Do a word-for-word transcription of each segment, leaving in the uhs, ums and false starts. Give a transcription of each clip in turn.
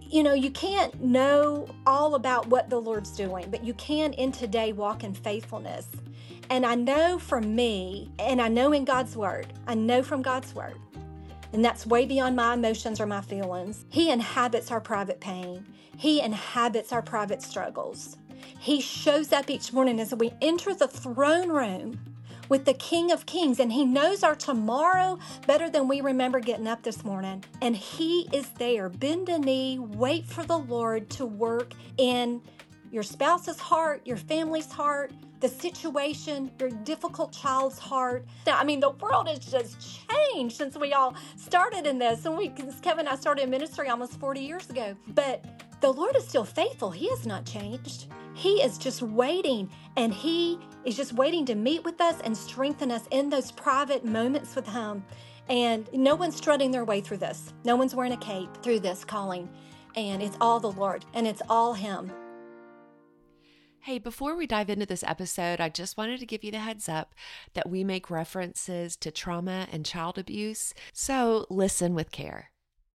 you know, you can't know all about what the Lord's doing, but you can in today walk in faithfulness. And I know from me, and I know in God's word, I know from God's word, and that's way beyond my emotions or my feelings. He inhabits our private pain. He inhabits our private struggles. He shows up each morning as we enter the throne room with the King of Kings, and He knows our tomorrow better than we remember getting up this morning. And He is there. Bend a knee, wait for the Lord to work in your spouse's heart, your family's heart, the situation, your difficult child's heart. I mean, the world has just changed since we all started in this. And we, Kevin and I started in ministry almost forty years ago. But the Lord is still faithful. He has not changed. He is just waiting, and He is just waiting to meet with us and strengthen us in those private moments with Him. And no one's strutting their way through this. No one's wearing a cape through this calling. And it's all the Lord, and it's all Him. Hey, before we dive into this episode, I just wanted to give you the heads up that we make references to trauma and child abuse, so listen with care.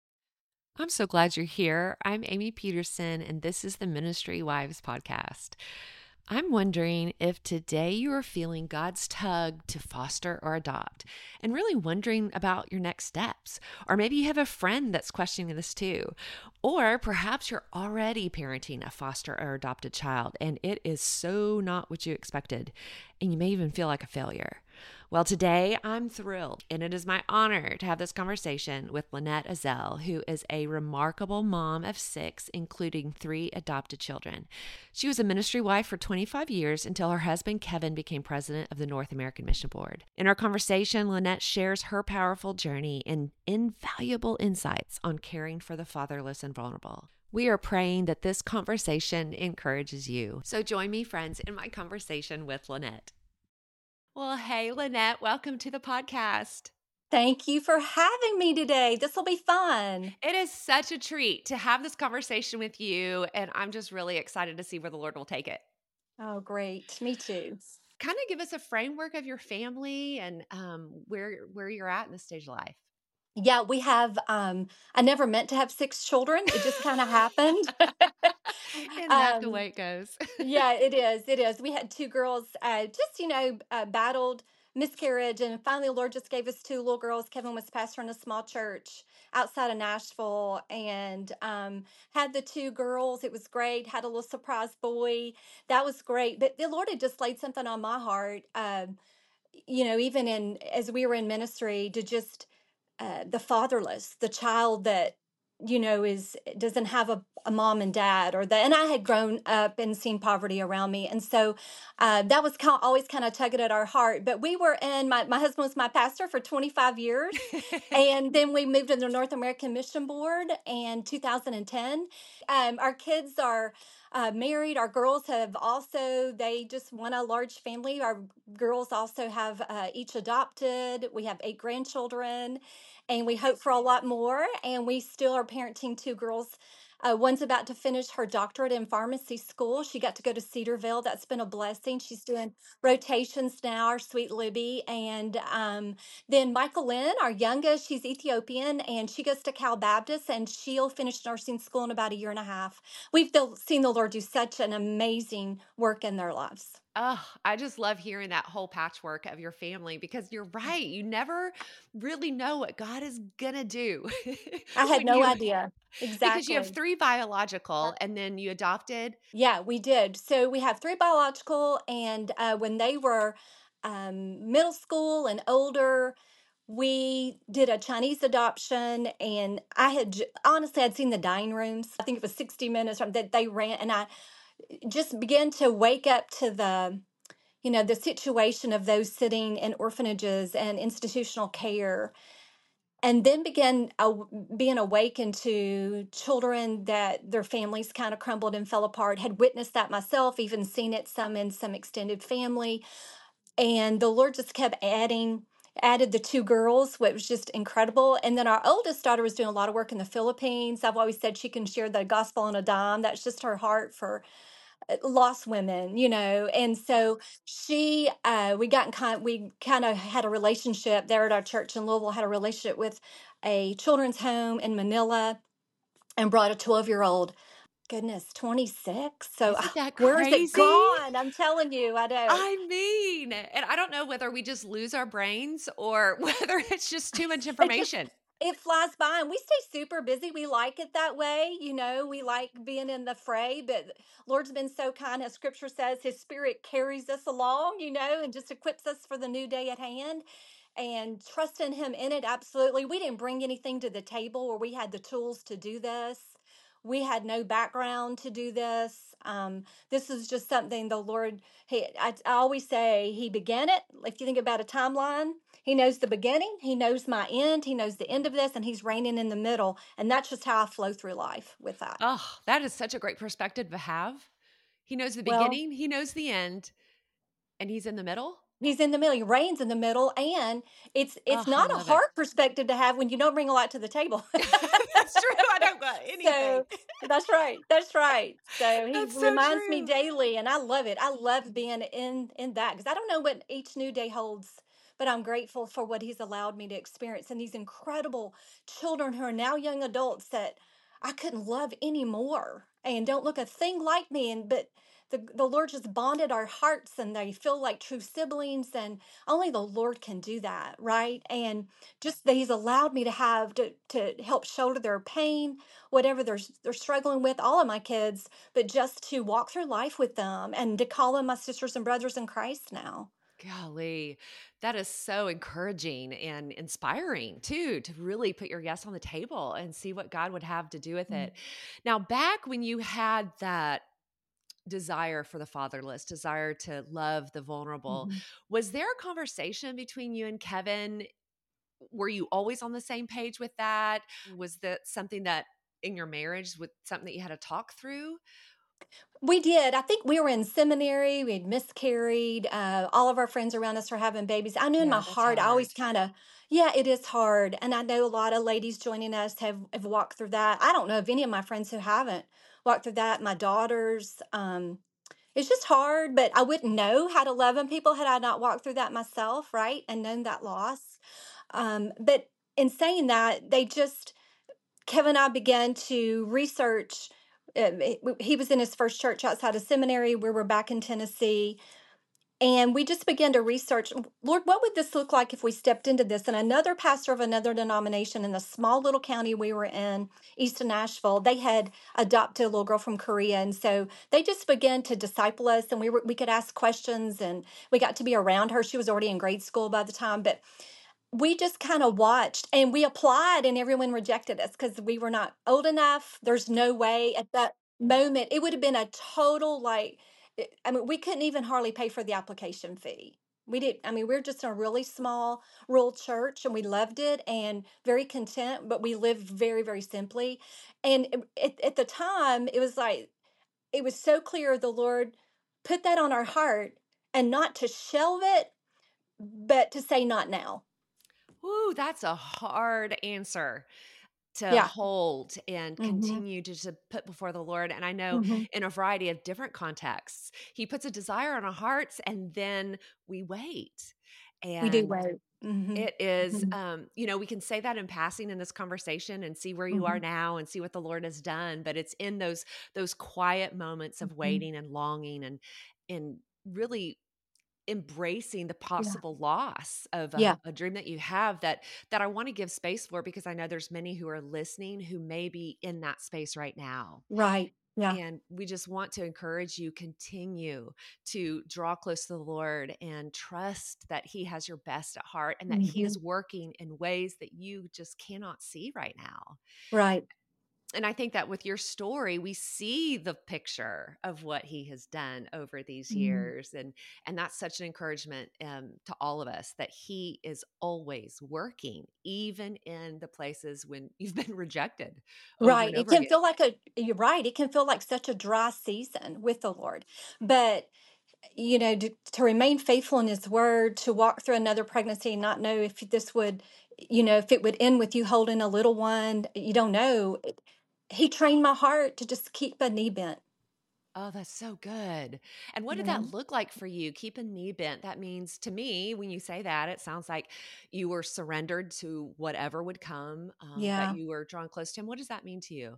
I'm so glad you're here. I'm Amy Peterson, and this is the Ministry Wives Podcast. I'm wondering if today you are feeling God's tug to foster or adopt and really wondering about your next steps. Or maybe you have a friend that's questioning this too. Or perhaps you're already parenting a foster or adopted child and it is so not what you expected, and you may even feel like a failure. Well, today I'm thrilled, and it is my honor to have this conversation with Lynette Ezell, who is a remarkable mom of six, including three adopted children. She was a ministry wife for twenty-five years until her husband, Kevin, became president of the North American Mission Board. In our conversation, Lynette shares her powerful journey and invaluable insights on caring for the fatherless and vulnerable. We are praying that this conversation encourages you. So join me, friends, in my conversation with Lynette. Well, hey, Lynette, welcome to the podcast. Thank you for having me today. This will be fun. It is such a treat to have this conversation with you, and I'm just really excited to see where the Lord will take it. Oh, great. Me too. Kind of give us a framework of your family and um, where where you're at in this stage of life. Yeah, we have, um, I never meant to have six children. It just kind of happened. Isn't that the um, way it goes? yeah, it is. It is. We had two girls, uh, just, you know, uh, battled miscarriage. And finally, the Lord just gave us two little girls. Kevin was pastor in a small church outside of Nashville, and um, had the two girls. It was great. Had a little surprise boy. That was great. But the Lord had just laid something on my heart, um, you know, even in as we were in ministry, to just uh, the fatherless, the child that, you know, is doesn't have a, a mom and dad, or the, and I had grown up and seen poverty around me. And so uh, that was kind of, always kind of tugging at our heart. But we were in, my, my husband was my pastor for twenty-five years. And then we moved to the North American Mission Board in two thousand ten. Um, our kids are uh, married. Our girls have also, they just want a large family. Our girls also have uh, each adopted. We have eight grandchildren, and we hope for a lot more. And we still are parenting two girls. Uh, one's about to finish her doctorate in pharmacy school. She got to go to Cedarville. That's been a blessing. She's doing rotations now, our sweet Libby. And um, then Michael Lynn, our youngest, she's Ethiopian, and she goes to Cal Baptist, and she'll finish nursing school in about a year and a half. We've seen the Lord do such an amazing work in their lives. Oh, I just love hearing that whole patchwork of your family, because you're right. You never really know what God is going to do. I had when no you, idea. because you have Exactly. three biological and then you adopted. Yeah, we did. So we have three biological, and uh, when they were um, middle school and older, we did a Chinese adoption. And I had j- honestly, I'd seen the dining rooms. I think it was sixty minutes from that they ran, and I just began to wake up to the, you know, the situation of those sitting in orphanages and institutional care, and then began uh, being awakened to children that their families kind of crumbled and fell apart. Had witnessed that myself, even seen it some in some extended family. And the Lord just kept adding, added the two girls, which was just incredible. And then our oldest daughter was doing a lot of work in the Philippines. I've always said she can share the gospel on a dime. That's just her heart for lost women, you know. And so she, uh, we got in kind, we kind of had a relationship there at our church in Louisville. Had a relationship with a children's home in Manila, and brought a twelve year old. Goodness, twenty-six. So Isn't that where is it crazy? gone? I'm telling you, I know. I mean, and I don't know whether we just lose our brains or whether it's just too much It just information. it flies by and we stay super busy. We like it that way, you know, we like being in the fray, but Lord's been so kind. As scripture says, his spirit carries us along, you know, and just equips us for the new day at hand. And trusting him in it, absolutely. We didn't bring anything to the table where we had the tools to do this. We had no background to do this. Um, this is just something the Lord, he, I, I always say, he began it. If you think about a timeline, he knows the beginning, he knows my end, he knows the end of this, and he's reigning in the middle. And that's just how I flow through life with that. Oh, that is such a great perspective to have. He knows the Well, beginning, he knows the end, and he's in the middle. he's in the middle. He reigns in the middle, and it's it's Oh, I not a love it. hard perspective to have when you don't bring a lot to the table. That's true. I don't got anything. So that's right. That's right. So he That's so reminds me true. daily, and I love it. I love being in in that because I don't know what each new day holds, but I'm grateful for what he's allowed me to experience and these incredible children who are now young adults that I couldn't love anymore and don't look a thing like me. And but the the Lord just bonded our hearts, and they feel like true siblings, and only the Lord can do that, right? And just that He's allowed me to have to to help shoulder their pain, whatever they're they're struggling with, all of my kids, but just to walk through life with them and to call them my sisters and brothers in Christ now. Golly, that is so encouraging and inspiring too, to really put your yes on the table and see what God would have to do with Mm. it. Now, back when you had that desire for the fatherless, desire to love the vulnerable, Mhm. was there a conversation between you and Kevin? Were you always on the same page with that? Was that something that in your marriage was something that you had to talk through? We did. I think we were in seminary. We had miscarried. Uh, all of our friends around us were having babies. I knew in my Yeah, that's heart, I always hard. kind of, yeah, it is hard. And I know a lot of ladies joining us have, have walked through that. I don't know of any of my friends who haven't walked through that. My daughters, um, it's just hard, but I wouldn't know how to love them people had I not walked through that myself, right? And known that loss. Um, but in saying that, they just, Kevin and I began to research. Um, he he was in his first church outside of seminary. We were back in Tennessee. And we just began to research, Lord, what would this look like if we stepped into this? And another pastor of another denomination in the small little county we were in, east of Nashville, they had adopted a little girl from Korea. And so they just began to disciple us, and we were we could ask questions, and we got to be around her. She was already in grade school by the time, but we just kind of watched and we applied, and everyone rejected us because we were not old enough. There's no way at that moment. It would have been a total like, eh, I mean, we couldn't even hardly pay for the application fee. We did. I mean, we're just in a really small rural church, and we loved it and very content, but we lived very, very simply. And at, at the time, it was like, it was so clear the Lord put that on our heart, and not to shelve it, but to say, not now. Ooh, that's a hard answer to Yeah. hold and Hmm. continue to, to put before the Lord. And I know Hmm. in a variety of different contexts, He puts a desire on our hearts and then we wait. We do And wait. Mhm. it is, Mhm. um, you know, we can say that in passing in this conversation and see where you are Mhm. now and see what the Lord has done. But it's in those those quiet moments of Mhm. waiting and longing and and really embracing the Yeah. possible loss of Yeah. a, a dream that you have that that I want to give space for, because I know there's many who are listening who may be in that space right now. Right. Yeah. And we just want to encourage you, continue to draw close to the Lord and trust that He has your best at heart and that He Mhm. is working in ways that you just cannot see right now. Right. And I think that with your story, we see the picture of what He has done over these Mhm. years, and and that's such an encouragement, um, to all of us, that He is always working, even in the places when you've been rejected over Right. and It over can again. feel like a you're right. It can feel like such a dry season with the Lord. But, you know, to, to remain faithful in his word, to walk through another pregnancy and not know if this would, you know, if it would end with you holding a little one, you don't know. It- He trained my heart to just keep a knee bent, Oh, that's so good. And what you did know? that look like for you? Keep a knee bent. That means, to me, when you say that, it sounds like you were surrendered to whatever would come, um, that Yeah. you were drawn close to Him. What does that mean to you?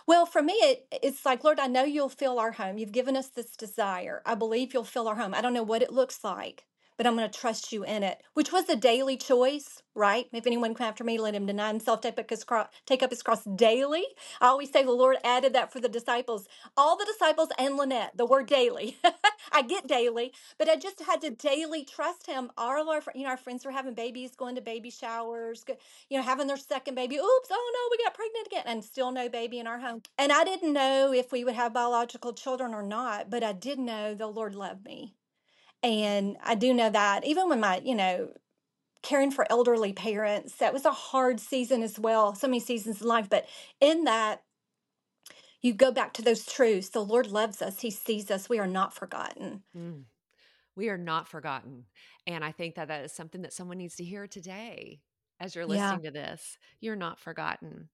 Well, for me, it, it's like, Lord, I know you'll fill our home. You've given us this desire. I believe you'll fill our home. I don't know what it looks like, but I'm going to trust you in it, which was a daily choice, right? If anyone come after me, let him deny himself, take up his cross, take up his cross daily. I always say the Lord added that for the disciples, all the disciples and Lynette, the word daily. I get daily, but I just had to daily trust him. All of our, fr- you know, our friends were having babies, going to baby showers, go, you know, having their second baby. Oops, oh no, we got pregnant again, and still no baby in our home. And I didn't know if we would have biological children or not, but I did know the Lord loved me. And I do know that even when my, you know, caring for elderly parents, that was a hard season as well. So many seasons in life, but in that, you go back to those truths. The Lord loves us. He sees us. We are not forgotten. Mm. We are not forgotten. And I think that that is something that someone needs to hear today as you're Yeah. listening to this. You're not forgotten.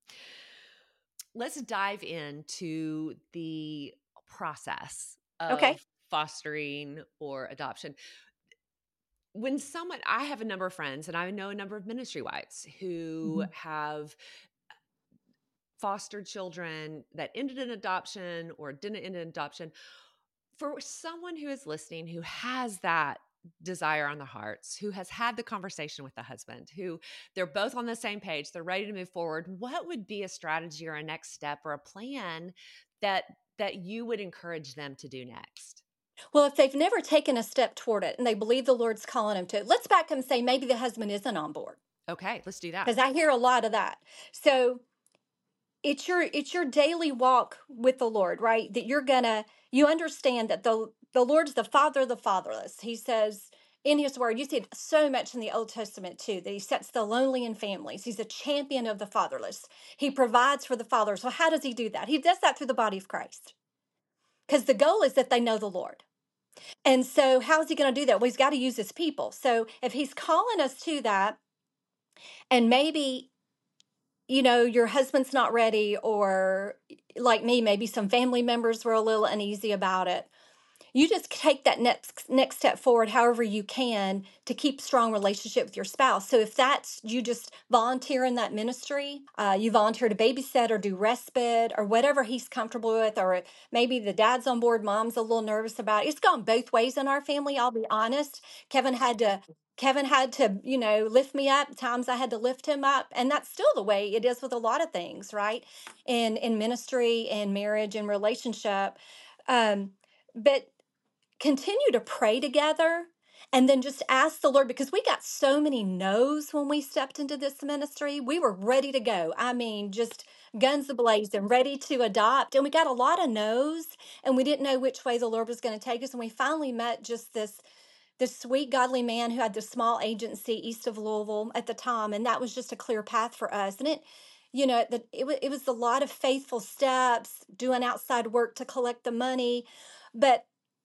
Let's dive into the process Okay. of fostering or adoption. When someone, I have a number of friends and I know a number of ministry wives who Mhm. have fostered children that ended in adoption or didn't end in adoption. For someone who is listening, who has that desire on the hearts, who has had the conversation with the husband, who they're both on the same page, they're ready to move forward, what would be a strategy or a next step or a plan that that you would encourage them to do next? Well, if they've never taken a step toward it and they believe the Lord's calling them to it, let's back and say maybe the husband isn't on board, Okay, let's do that. because I hear a lot of that. So it's your it's your daily walk with the Lord, right? That you're gonna you understand that the the Lord's the father of the fatherless. He says in his word, you see it so much in the Old Testament too, that he sets the lonely in families. He's a champion of the fatherless. He provides for the fatherless. So how does he do that? He does that through the body of Christ. Because the goal is that they know the Lord. And so how is he going to do that? Well, he's got to use his people. So if he's calling us to that, and maybe you know, your husband's not ready, or like me, maybe some family members were a little uneasy about it. You just take that next next step forward however you can to keep strong relationship with your spouse. So if that's you just volunteer in that ministry, uh, you volunteer to babysit or do respite or whatever he's comfortable with, or maybe the dad's on board, mom's a little nervous about it. It's gone both ways in our family, I'll be honest. Kevin had to Kevin had to, you know, lift me up. Times I had to lift him up. And that's still the way it is with a lot of things, right? In in ministry and marriage and relationship. Um, but continue to pray together and then just ask the Lord, because we got so many no's when we stepped into this ministry. We were ready to go. I mean, just guns ablazing, ready to adopt. And we got a lot of no's, and we didn't know which way the Lord was going to take us. And we finally met just this this sweet godly man who had this small agency east of Louisville at the time, and that was just a clear path for us. And it you know the, it, wa- it was a lot of faithful steps, doing outside work to collect the money, but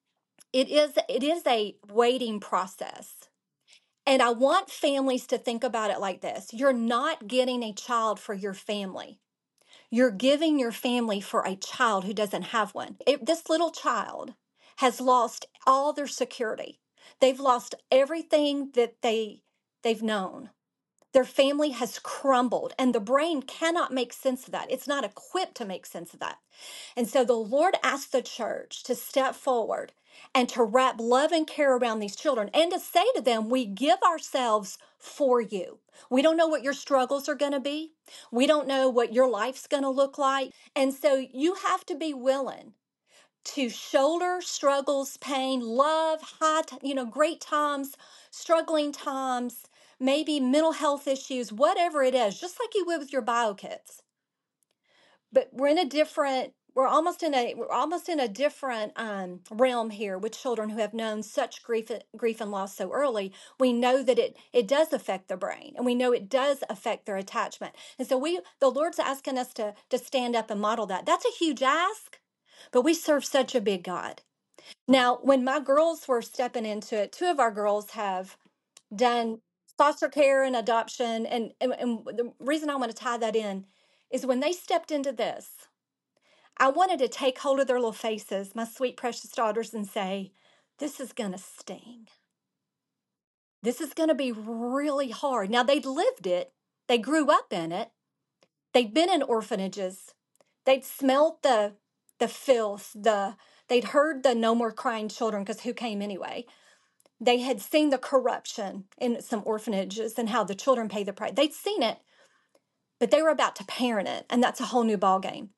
it is it is a waiting process. And I want families to think about it like this: you're not getting a child for your family, you're giving your family for a child who doesn't have one. It, this little child has lost all their security. They've lost everything that they they've known. Their family has crumbled, and the brain cannot make sense of that. It's not equipped to make sense of that. And so the Lord asked the church to step forward and to wrap love and care around these children and to say to them, we give ourselves for you. We don't know what your struggles are going to be. We don't know what your life's going to look like. And so you have to be willing to shoulder struggles, pain, love, high, you know, great times, struggling times, maybe mental health issues, whatever it is, just like you would with your bio kids. But we're in a different, we're almost in a, we're almost in a different um, realm here with children who have known such grief, grief and loss so early. We know that it it does affect the brain, and we know it does affect their attachment. And so we, the Lord's asking us to to stand up and model that. That's a huge ask, but we serve such a big God. Now, when my girls were stepping into it, two of our girls have done foster care and adoption. And, and, and the reason I want to tie that in is when they stepped into this, I wanted to take hold of their little faces, my sweet, precious daughters, and say, this is going to sting. This is going to be really hard. Now, they'd lived it, they grew up in it, they'd been in orphanages, They'd smelled the the filth, the they'd heard the no more crying children, because who came anyway? They had seen the corruption in some orphanages and how the children pay the price. They'd seen it, but they were about to parent it, and that's a whole new ball game.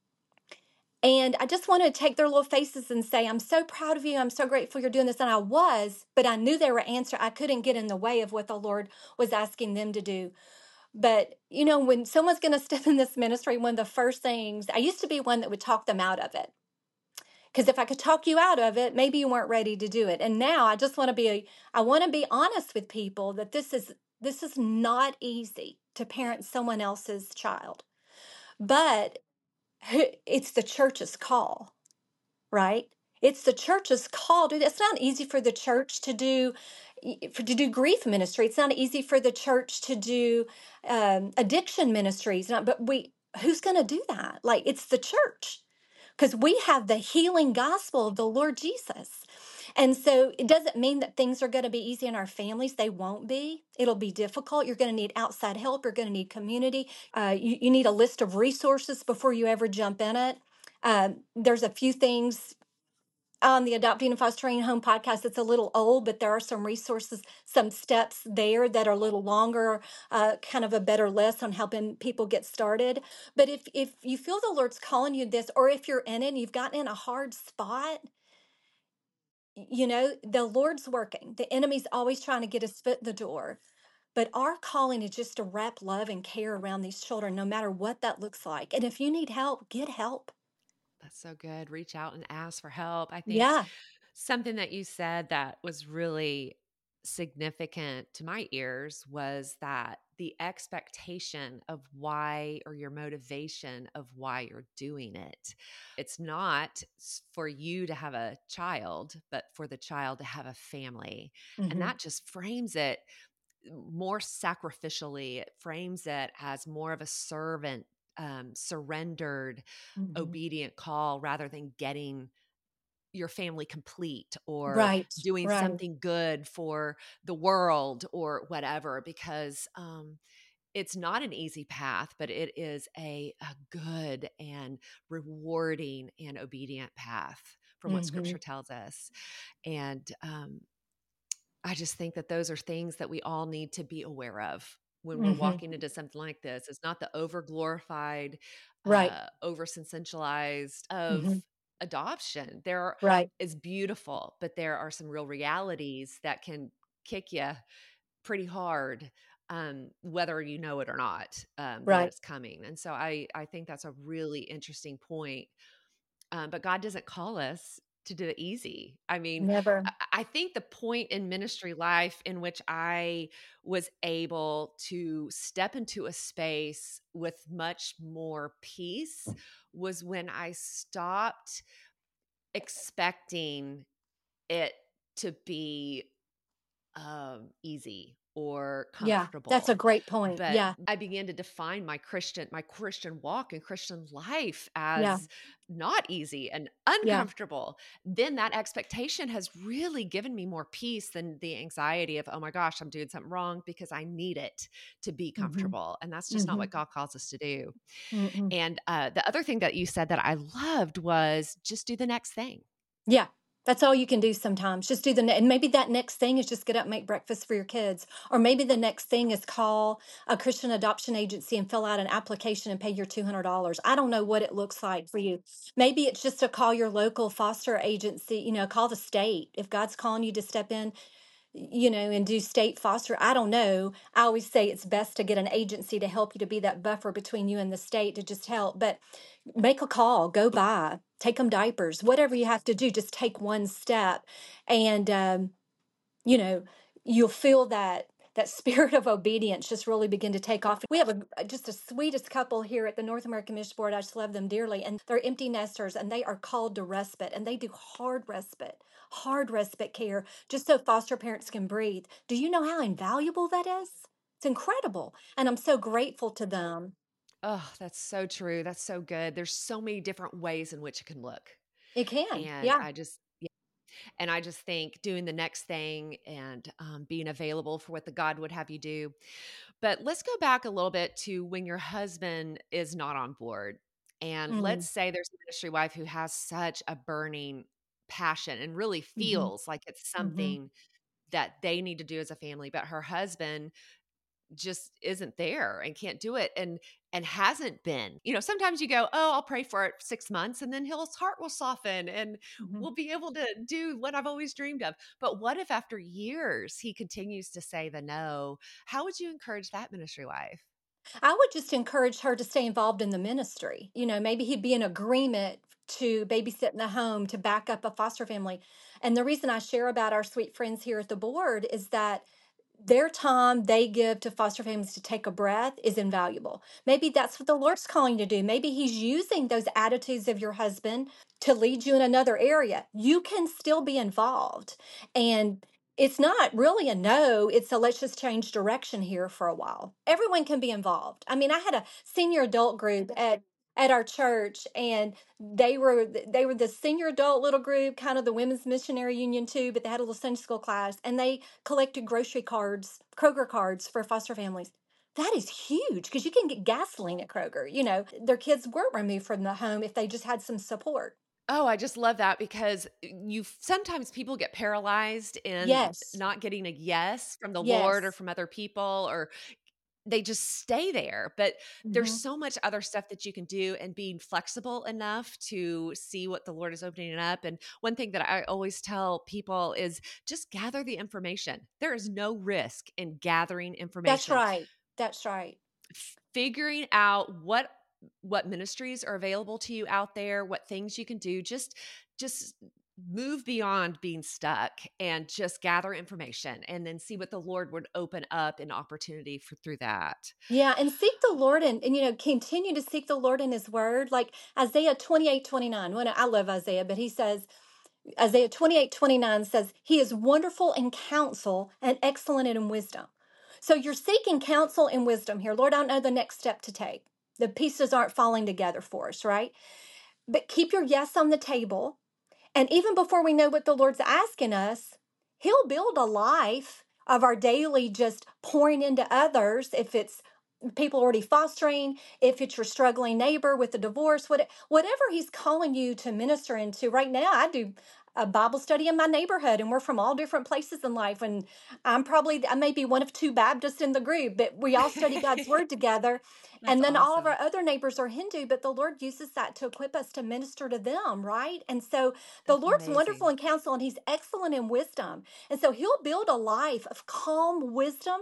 And I just wanted to take their little faces and say, I'm so proud of you. I'm so grateful you're doing this. And I was, but I knew they were answered. I couldn't get in the way of what the Lord was asking them to do. But, you know, when someone's going to step in this ministry, one of the first things, I used to be one that would talk them out of it. Because if I could talk you out of it, maybe you weren't ready to do it. And now I just want to be, a, I want to be honest with people that this is, this is not easy to parent someone else's child. But it's the church's call, right? It's the church's call. It's not easy for the church to do for to do grief ministry. It's not easy for the church to do um, addiction ministries. Not, but we, who's going to do that? Like, it's the church, because we have the healing gospel of the Lord Jesus. And so it doesn't mean that things are going to be easy in our families. They won't be. It'll be difficult. You're going to need outside help. You're going to need community. Uh, you, you need a list of resources before you ever jump in it. Uh, there's a few things on the Adopting and Fostering Home podcast. It's a little old, but there are some resources, some steps there that are a little longer, uh, kind of a better list on helping people get started. But if if you feel the Lord's calling you this, or if you're in it and you've gotten in a hard spot, you know, the Lord's working. The enemy's always trying to get his foot in the door. But our calling is just to wrap love and care around these children, no matter what that looks like. And if you need help, get help. That's so good. Reach out and ask for help. I think Yeah. something that you said that was really significant to my ears was that the expectation of why, or your motivation of why you're doing it. It's not s- for you to have a child, but for the child to have a family. And Hmm. that just frames it more sacrificially. It frames it as more of a servant, um, surrendered, Hmm. obedient call rather than getting your family complete or Right. doing Right. something good for the world or whatever, because um, it's not an easy path, but it is a, a good and rewarding and obedient path from what Hmm. scripture tells us. And um, I just think that those are things that we all need to be aware of when we're Hmm. walking into something like this. It's not the over glorified, Right. uh, over sensationalized of Hmm. adoption. There Right. is beautiful, but there are some real realities that can kick you pretty hard, um, whether you know it or not, um, that Right. it's coming. And so I, I think that's a really interesting point. Um, but God doesn't call us to do it easy. I mean, Never. I I think the point in ministry life in which I was able to step into a space with much more peace was when I stopped expecting it to be um, easy or Yeah. That's a comfortable. great point. But Yeah. I began to define my Christian, my Christian walk and Christian life Yeah. as not easy and Yeah. uncomfortable. Then that expectation has really given me more peace than the anxiety of, oh my gosh, I'm doing something wrong, because I need it to be Hmm. comfortable. And that's just not Hmm. what God calls us to do. Hmm. And uh, the other thing that you said that I loved was just do the next thing. Yeah. That's all you can do sometimes. Just do the, ne- and maybe that next thing is just get up, and make breakfast for your kids. Or maybe the next thing is call a Christian adoption agency and fill out an application and pay your two hundred dollars. I don't know what it looks like for you. Maybe it's just to call your local foster agency, you know, call the state. If God's calling you to step in, you know, and do state foster. I don't know. I always say it's best to get an agency to help you, to be that buffer between you and the state, to just help. But make a call, go by, take them diapers, whatever you have to do, just take one step. And, um, you know, you'll feel that that spirit of obedience just really begin to take off. We have a just the sweetest couple here at the North American Mission Board. I just love them dearly, and they're empty nesters, and they are called to respite, and they do hard respite, hard respite care, just so foster parents can breathe. Do you know how invaluable that is? It's incredible, and I'm so grateful to them. Oh, that's so true. That's so good. There's so many different ways in which it can look. It can, And yeah, I just, yeah. And I just think doing the next thing and um, being available for what the God would have you do. But let's go back a little bit to when your husband is not on board. And Mm, let's say there's a ministry wife who has such a burning passion and really mhm, feels like it's mhm. something that they need to do as a family, but her husband just isn't there and can't do it and and hasn't been. You know, sometimes you go, "Oh, I'll pray for it six months and then his heart will soften and Mhm. we'll be able to do what I've always dreamed of." But what if after years he continues to say the no? How would you encourage that ministry wife? I would just encourage her to stay involved in the ministry. You know, maybe he'd be in agreement to babysit in the home to back up a foster family. And the reason I share about our sweet friends here at the board is that their time they give to foster families to take a breath is invaluable. Maybe that's what the Lord's calling you to do. Maybe He's using those attitudes of your husband to lead you in another area. You can still be involved. And it's not really a no, it's a let's just change direction here for a while. Everyone can be involved. I mean, I had a senior adult group at at our church, and they were they were the senior adult little group, kind of the women's missionary union too, but they had a little Sunday school class, and they collected grocery cards, Kroger cards for foster families. That is huge because you can get gasoline at Kroger. You know, their kids weren't removed from the home if they just had some support. Oh, I just love that because you sometimes people get paralyzed in Yes, not getting a yes from the Lord or yes. from other people, or they just stay there. But there's Hmm. so much other stuff that you can do and being flexible enough to see what the Lord is opening up. And one thing that I always tell people is just gather the information. There is no risk in gathering That's information, right. That's right. figuring out what what ministries are available to you out there, what things you can do. Just just move beyond being stuck and just gather information and then see what the Lord would open up an opportunity for through that. Yeah, and seek the Lord, and, and you know, continue to seek the Lord in His Word. Like Isaiah twenty-eight twenty-nine. When I love Isaiah, but he says, Isaiah twenty-eight twenty-nine says, He is wonderful in counsel and excellent in wisdom. So you're seeking counsel and wisdom here. Lord, I don't know the next step to take. The pieces aren't falling together for us, right? But keep your yes on the table. And even before we know what the Lord's asking us, He'll build a life of our daily just pouring into others. If it's people already fostering, if it's your struggling neighbor with a divorce, what, whatever He's calling you to minister into. Right now, I do a Bible study in my neighborhood, and we're from all different places in life. And I'm probably, I may be one of two Baptists in the group, but we all study God's Word together. That's And then all of awesome. our other neighbors are Hindu, but the Lord uses that to equip us to minister to them, right? And so the That's Lord's wonderful amazing. in counsel, and He's excellent in wisdom. And so He'll build a life of calm wisdom,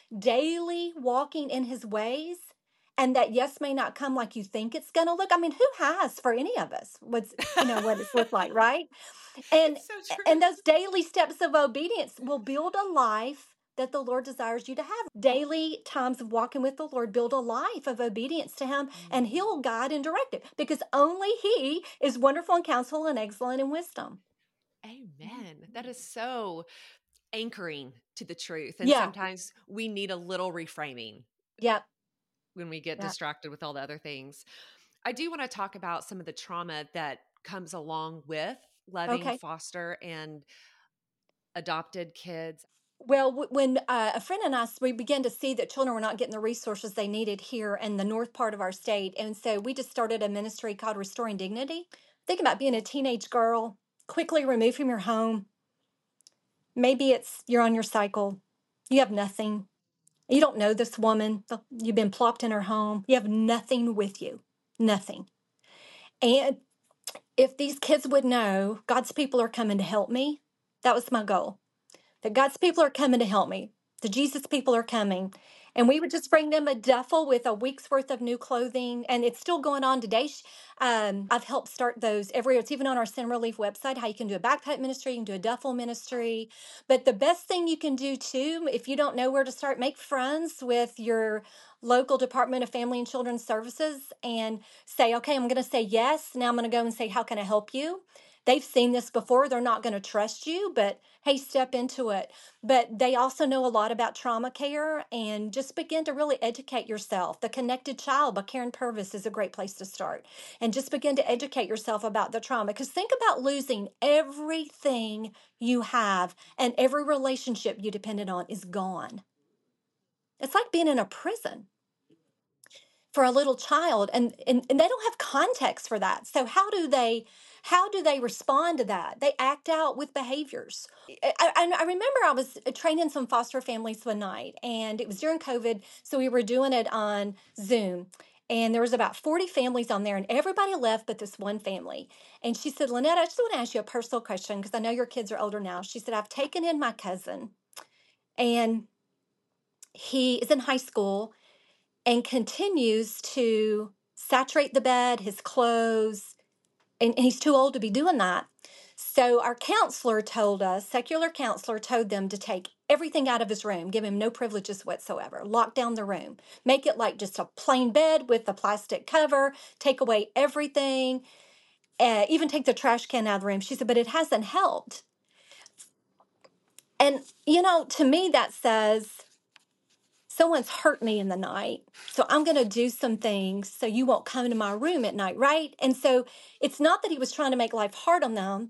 daily walking in His ways. And that yes may not come like you think it's going to look. I mean, who has for any of us what's, you know, what it's looked like, right? And It's so and true. those daily steps of obedience will build a life that the Lord desires you to have. Daily times of walking with the Lord build a life of obedience to Him, and Mm. He'll guide and direct it because only He is wonderful in counsel and excellent in wisdom. Amen. That is so anchoring to the truth. And Yeah, sometimes we need a little reframing yep, when we get yep. distracted with all the other things. I do want to talk about some of the trauma that comes along with loving Okay. foster and adopted kids. Well, w- when uh, a friend and I, we began to see that children were not getting the resources they needed here in the north part of our state. And so we just started a ministry called Restoring Dignity. Think about being a teenage girl, quickly removed from your home. Maybe it's you're on your cycle, you have nothing. You don't know this woman, you've been plopped in her home, you have nothing with you, nothing. And if these kids would know God's people are coming to help me, that was my goal. That God's people are coming to help me. The Jesus people are coming. And we would just bring them a duffel with a week's worth of new clothing. And it's still going on today. Um, I've helped start those every, it's even on our Sin Relief website, how you can do a backpack ministry, you can do a duffel ministry. But the best thing you can do too, if you don't know where to start, make friends with your local Department of Family and Children's Services and say, okay, I'm going to say yes. Now I'm going to go and say, how can I help you? They've seen this before. They're not going to trust you, but hey, step into it. But they also know a lot about trauma care and just begin to really educate yourself. The Connected Child by Karen Purvis is a great place to start. And just begin to educate yourself about the trauma. Because think about losing everything you have and every relationship you depended on is gone. It's like being in a prison. for a little child, and, and and they don't have context for that. So how do they how do they respond to that? They act out with behaviors. I, I, I remember I was training some foster families one night, and it was during COVID, so we were doing it on Zoom. And there was about forty families on there, and everybody left but this one family. And she said, Lynette, I just want to ask you a personal question because I know your kids are older now. She said, I've taken in my cousin, and he is in high school and continues to saturate the bed, his clothes, and, and he's too old to be doing that. So our counselor told us, secular counselor told them to take everything out of his room, give him no privileges whatsoever, lock down the room, make it like just a plain bed with a plastic cover, take away everything, uh, even take the trash can out of the room. She said, but it hasn't helped. And, you know, to me, that says, someone's hurt me in the night, so I'm going to do some things so you won't come to my room at night, right? And so it's not that he was trying to make life hard on them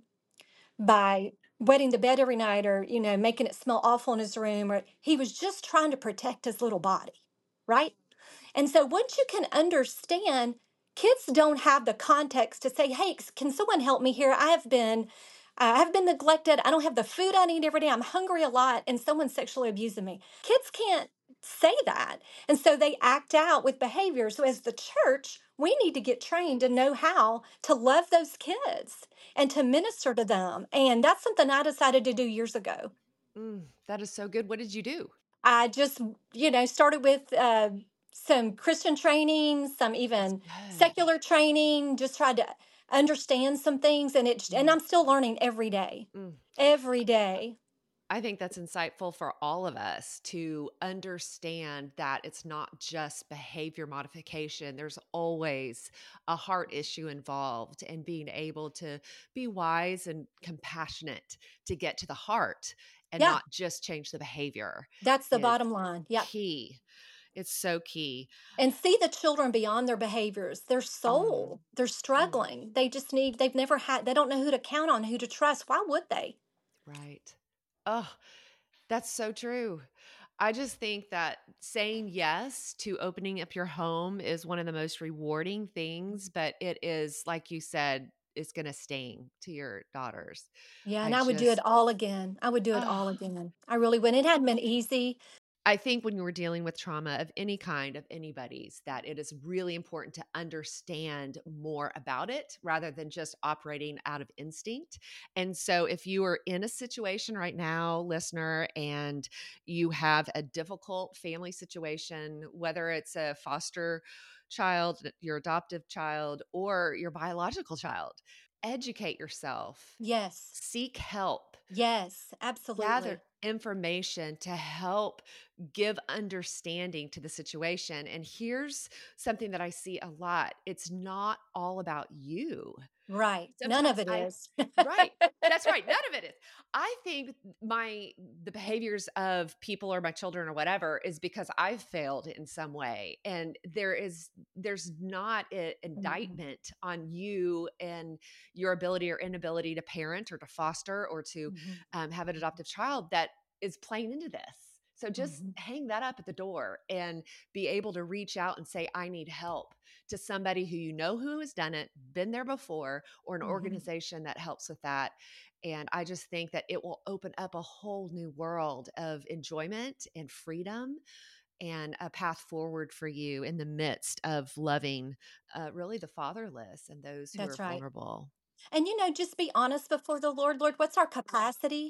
by wetting the bed every night, or, you know, making it smell awful in his room, or he was just trying to protect his little body, right? And so once you can understand, kids don't have the context to say, hey, can someone help me here? I have been I have been neglected. I don't have the food I need every day. I'm hungry a lot, and someone's sexually abusing me. Kids can't say that. And so they act out with behavior. So as the church, we need to get trained to know how to love those kids and to minister to them. And that's something I decided to do years ago. Mm, that is so good. What did you do? I just, you know, started with uh, some Christian training, some That's even good. secular training, just tried to understand some things. And it, and Mm, I'm still learning every day, mm. every day. I think that's insightful for all of us to understand that it's not just behavior modification. There's always a heart issue involved, and being able to be wise and compassionate to get to the heart and Yeah, not just change the behavior that's the is bottom line. Yeah. key. It's so key. And see the children beyond their behaviors, their Mm, soul. They're mm, struggling. They just need, they've never had, they don't know who to count on, who to trust. Why would they? right. Oh, that's so true. I just think that saying yes to opening up your home is one of the most rewarding things, but it is, like you said, it's going to sting to your daughters. Yeah, I and I would do it just, all again. I would do it oh, all again. I really would. It hadn't been easy. I think when you're dealing with trauma of any kind, of anybody's, that it is really important to understand more about it rather than just operating out of instinct. And so, if you are in a situation right now, listener, and you have a difficult family situation, whether it's a foster child, your adoptive child, or your biological child, educate yourself, Yes. seek help, Yes, gather absolutely. information to help give understanding to the situation. And here's something that I see a lot: it's not all about you. Right. None of Sometimes it I, is. right. That's right. None of it is. I think my the behaviors of people or my children or whatever is because I've failed in some way. And there is there's not an Mhm. indictment on you and your ability or inability to parent or to foster or to Mhm. um, have an adoptive child that is playing into this. So just Mhm. hang that up at the door and be able to reach out and say, I need help, to somebody who you know who has done it, been there before, or an Mhm. organization that helps with that. And I just think that it will open up a whole new world of enjoyment and freedom and a path forward for you in the midst of loving uh, really the fatherless and those who are That's right. vulnerable. And, you know, just be honest before the Lord. Lord, what's our capacity?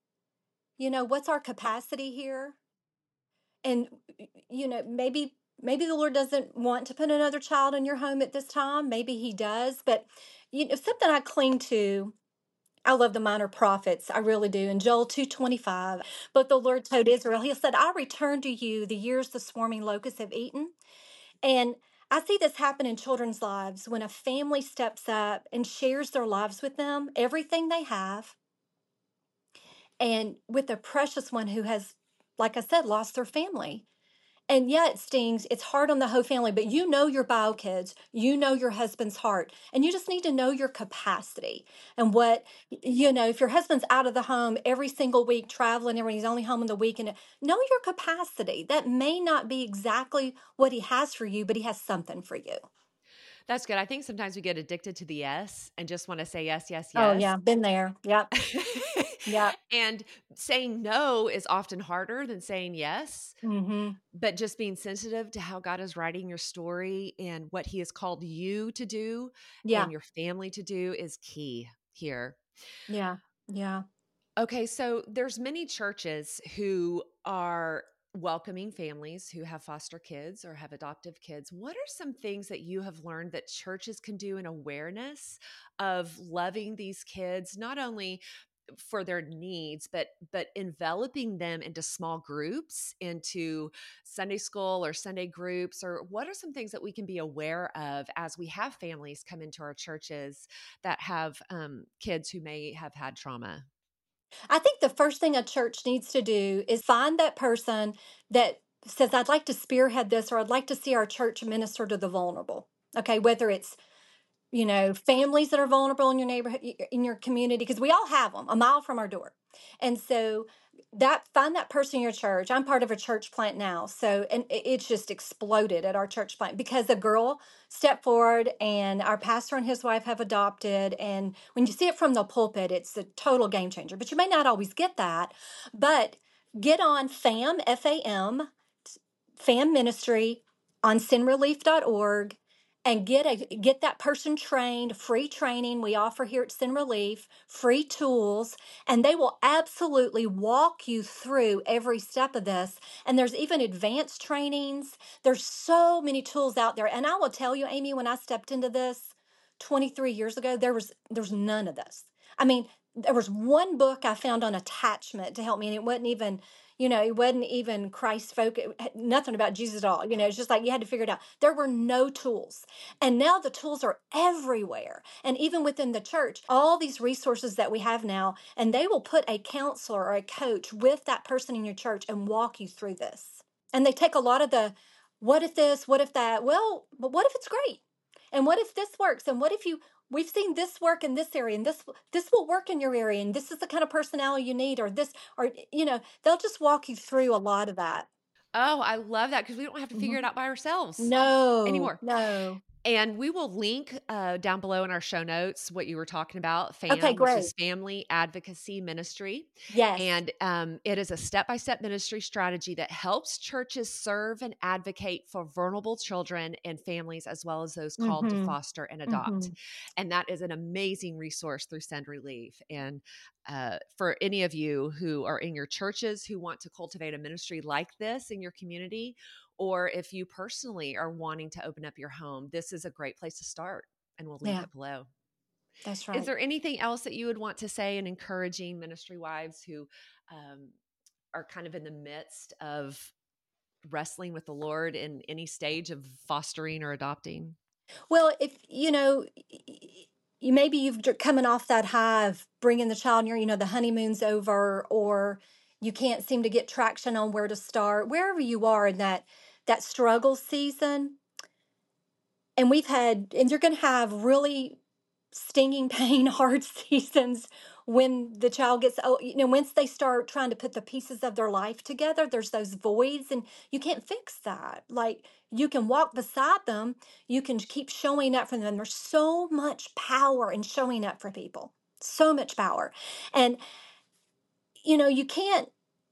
You know, what's our capacity here? And, you know, maybe maybe the Lord doesn't want to put another child in your home at this time. Maybe he does, but you know, something I cling to, I love the minor prophets. I really do. In Joel two twenty-five, but the Lord told Israel, he said, I return to you the years the swarming locusts have eaten. And I see this happen in children's lives when a family steps up and shares their lives with them, everything they have, and with a precious one who has, like I said, lost their family. And yeah, it stings. It's hard on the whole family, but you know your bio kids, you know your husband's heart, and you just need to know your capacity and what, you know, if your husband's out of the home every single week traveling and he's only home in the weekend, know your capacity. That may not be exactly what he has for you, but he has something for you. That's good. I think sometimes we get addicted to the yes and just want to say yes, yes, Oh, yes. yeah, been there. Yep. Yep. And saying no is often harder than saying yes. Mm-hmm. But just being sensitive to how God is writing your story and what he has called you to do Yeah. and your family to do is key here. Yeah. Yeah. Okay, so there's many churches who are welcoming families who have foster kids or have adoptive kids. What are some things that you have learned that churches can do in awareness of loving these kids, not only for their needs, but but enveloping them into small groups, into Sunday school or Sunday groups? Or what are some things that we can be aware of as we have families come into our churches that have um, kids who may have had trauma? I think the first thing a church needs to do is find that person that says, I'd like to spearhead this, or I'd like to see our church minister to the vulnerable. Okay, whether it's, you know, families that are vulnerable in your neighborhood, in your community, because we all have them a mile from our door. And so that find that person in your church. I'm part of a church plant now. So, and it's just exploded at our church plant because a girl stepped forward and our pastor and his wife have adopted. And when you see it from the pulpit, it's a total game changer, but you may not always get that. But get on FAM, F A M, FAM Ministry on sin relief dot org and get a get that person trained, free training we offer here at Sin Relief, free tools, and they will absolutely walk you through every step of this. And there's even advanced trainings. There's so many tools out there. And I will tell you, Amy, when I stepped into this twenty-three years ago, there was there's none of this. I mean, there was one book I found on attachment to help me, and it wasn't even, you know, it wasn't even Christ focused, nothing about Jesus at all. You know, it's just like you had to figure it out. There were no tools. And now the tools are everywhere. And even within the church, all these resources that we have now, and they will put a counselor or a coach with that person in your church and walk you through this. And they take a lot of the, what if this, what if that? Well, but what if it's great? And what if this works? And what if you, we've seen this work in this area, and this this will work in your area, and this is the kind of personality you need, or this, or you know, they'll just walk you through a lot of that. Oh, I love that because we don't have to figure Mhm. it out by ourselves No, anymore. no. And we will link uh, down below in our show notes what you were talking about, Okay, FAM, which great. is Family Advocacy Ministry. Yes. And um, it is a step by step ministry strategy that helps churches serve and advocate for vulnerable children and families, as well as those called to Mm-hmm. foster and adopt. Mm-hmm. And that is an amazing resource through Send Relief. And uh, for any of you who are in your churches who want to cultivate a ministry like this in your community, or if you personally are wanting to open up your home, this is a great place to start. And we'll link Yeah, it below. that's Is right. there anything else that you would want to say in encouraging ministry wives who um, are kind of in the midst of wrestling with the Lord in any stage of fostering or adopting? Well, if you know, you maybe you've dr- coming off that high of bringing the child, and you're, you know, the honeymoon's over, or you can't seem to get traction on where to start. Wherever you are in that that struggle season, and we've had, and you're going to have really stinging pain, hard seasons when the child gets, oh, you know, once they start trying to put the pieces of their life together, there's those voids, and you can't fix that. Like, you can walk beside them, you can keep showing up for them. There's so much power in showing up for people, so much power. And, you know, you can't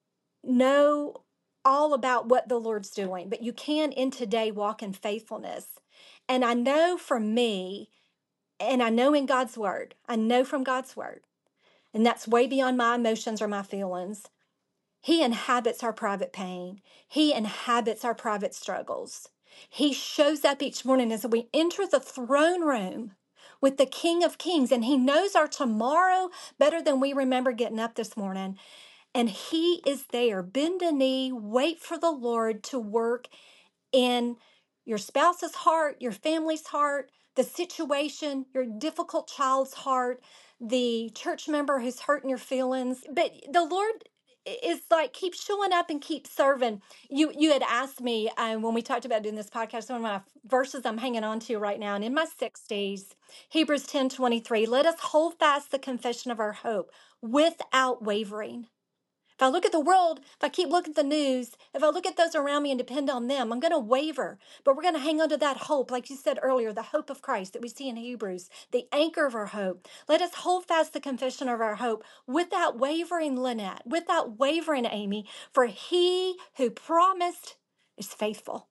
know all about what the Lord's doing, but you can in today walk in faithfulness. And I know for me, and I know in God's word, I know from God's word, and that's way beyond my emotions or my feelings. He inhabits our private pain. He inhabits our private struggles. He shows up each morning as we enter the throne room with the King of Kings, and He knows our tomorrow better than we remember getting up this morning. And He is there. Bend a knee, wait for the Lord to work in your spouse's heart, your family's heart, the situation, your difficult child's heart, the church member who's hurting your feelings. But the Lord, it's like keep showing up and keep serving. You you had asked me um, when we talked about doing this podcast, one of my verses I'm hanging on to right now, and in my sixties, Hebrews ten twenty three. Let us hold fast the confession of our hope without wavering. If I look at the world, if I keep looking at the news, if I look at those around me and depend on them, I'm going to waver. But we're going to hang on to that hope, like you said earlier, the hope of Christ that we see in Hebrews, the anchor of our hope. Let us hold fast the confession of our hope without wavering, Lynette, without wavering, Amy, for he who promised is faithful.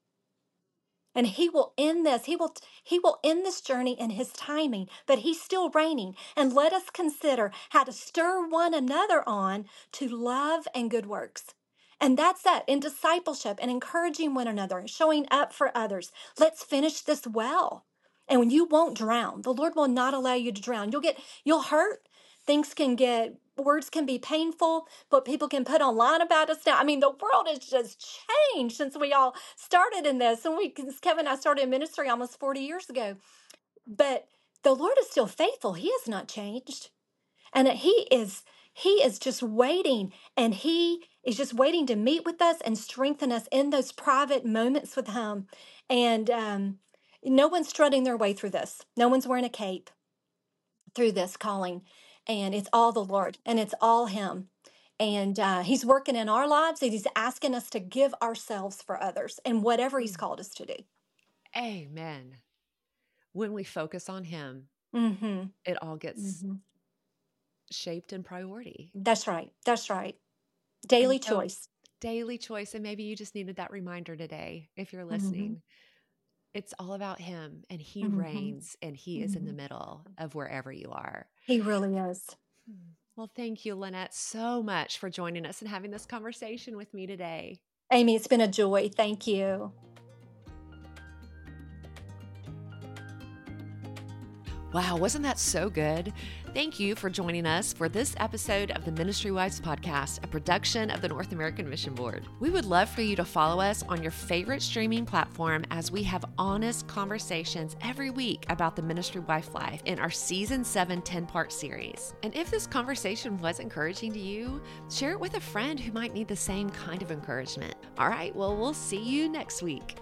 And he will end this. He will he will end this journey in his timing, but he's still reigning. And let us consider how to stir one another on to love and good works. And that's that in discipleship and encouraging one another and showing up for others. Let's finish this well. And when you won't drown, the Lord will not allow you to drown. You'll get you'll hurt. Things can get words can be painful, but people can put online about us now. I mean, the world has just changed since we all started in this. And we, Kevin and I started in ministry almost forty years ago. But the Lord is still faithful. He has not changed. And he is, he is just waiting. And he is just waiting to meet with us and strengthen us in those private moments with him. And um, no one's strutting their way through this. No one's wearing a cape through this calling. And it's all the Lord and it's all him. And uh, he's working in our lives and he's asking us to give ourselves for others and whatever he's called us to do. Amen. When we focus on him, Mm-hmm. it all gets Mm-hmm. shaped in priority. That's right. That's right. Daily And so, choice. Daily choice. And maybe you just needed that reminder today if you're listening. Mm-hmm. It's all about him and he Mm-hmm. reigns and he Mm-hmm. is in the middle of wherever you are. He really is. Well, thank you, Lynette, so much for joining us and having this conversation with me today. Amy, it's been a joy. Thank you. Wow, wasn't that so good? Thank you for joining us for this episode of the Ministry Wives Podcast, a production of the North American Mission Board. We would love for you to follow us on your favorite streaming platform as we have honest conversations every week about the ministry wife life in our season seven ten-part series. And if this conversation was encouraging to you, share it with a friend who might need the same kind of encouragement. All right, well, we'll see you next week.